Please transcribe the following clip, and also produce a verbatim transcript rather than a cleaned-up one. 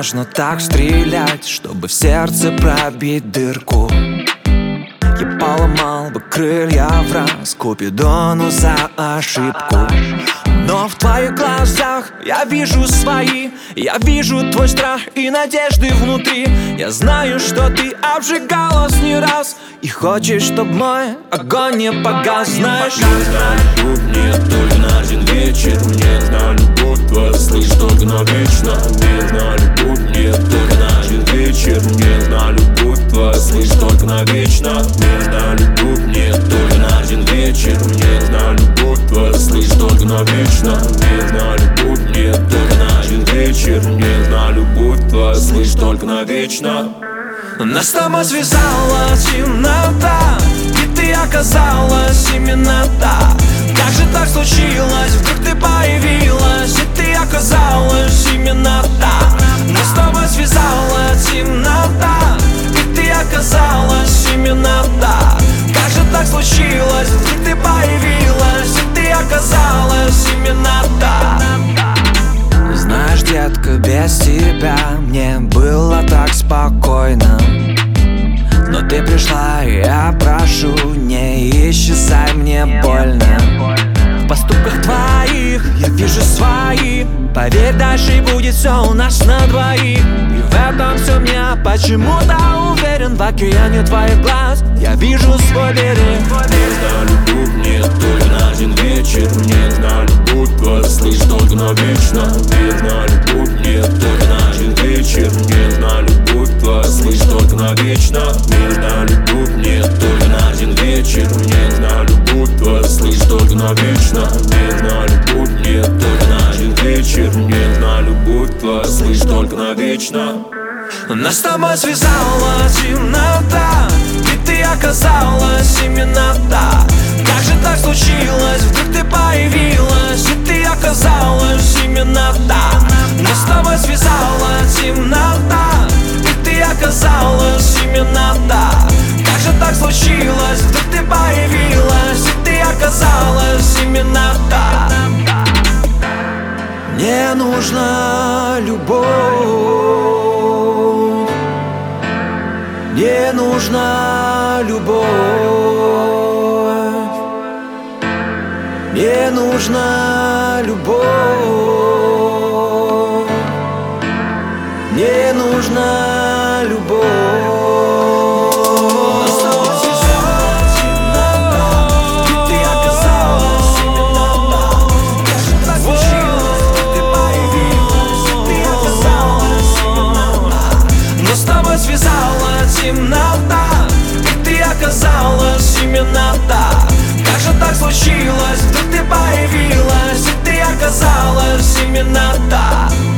можно так стрелять, чтобы в сердце пробить дырку? Я поломал бы крылья в раз Купидону за ошибку. Но в твоих глазах я вижу свои, я вижу твой страх и надежды внутри. Я знаю, что ты обжигалась не раз и хочешь, чтоб мой огонь не погас. Знаешь, мне на любовь нет только на один вечер. Мне на любовь твоя, слышь, только навечно. Мне на любовь нет только на один вечер. Мне на любовь твоя, слышь, только навечно. Мне на любовь нет только на один вечер. Мне на любовь твоя, слышь, только навечно. Мне на любовь нет только на один вечер. Мне на любовь твоя, слышь, только навечно. Нас с тобой связала темнота, и ты оказалась именно та. Как же так случилось, вдруг ты появилась, и ты оказалась именно та. Нас с тобой связала темнота, и ты оказалась именно та. Как же так случилось, вдруг ты появилась, и ты оказалась именно та. Знаешь, детка, без тебя мне было так спокойно. Но ты пришла, и я прошу, не исчезай, мне больно. В поступках твоих я вижу свои. Поверь, дальше будет все у нас на двоих. И в этом все меня почему-то уверен. В океане твоих глаз я вижу свой берег. Мне на любовь нет только на один вечер. Мне на любовь твоя, слышь, только навечно. Мне на любовь нет только на один вечер. Мне на любовь твоя, слышь, только навечно. Мне на любовь нет только на один вечер. Мне на любовь твоя, слышь, только навечно. Мне на любовь нет только на один вечер. Мне на любовь твоя, слышь, только навечно. Нас с тобой связала темнота, и ты оказалась именно та. Как же так случилось, вдруг ты появилась, и ты оказалась именно та. Нас с тобой связала темнота, и ты оказалась именно та. Как же так случилось, вдруг ты появилась, и ты оказалась именно та. Мне нужна любовь, мне нужна любовь, мне нужна любовь, мне нужна любовь. Связала темнота, и ты оказалась именно та. Как же так случилось, вдруг ты появилась, и ты оказалась именно та.